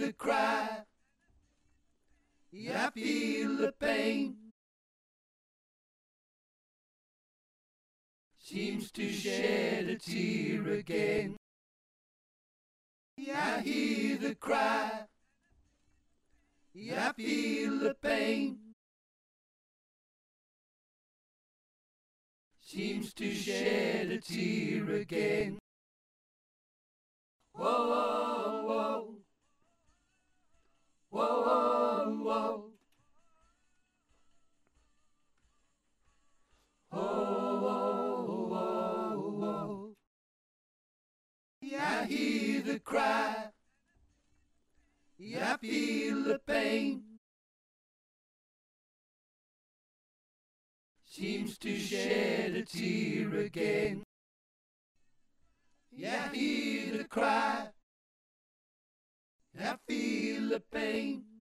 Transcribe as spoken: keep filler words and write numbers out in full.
the cry, yeah, I feel the pain. Seems to shed a tear again. Yeah, I hear the cry, yeah, I feel the pain. Seems to shed a tear again. Whoa, whoa, whoa. Whoa, whoa, whoa. Whoa, whoa, whoa, whoa. Yeah, I hear the cry, yeah, I feel the pain. Seems to shed a tear again. Yeah, I hear the cry, I feel the pain.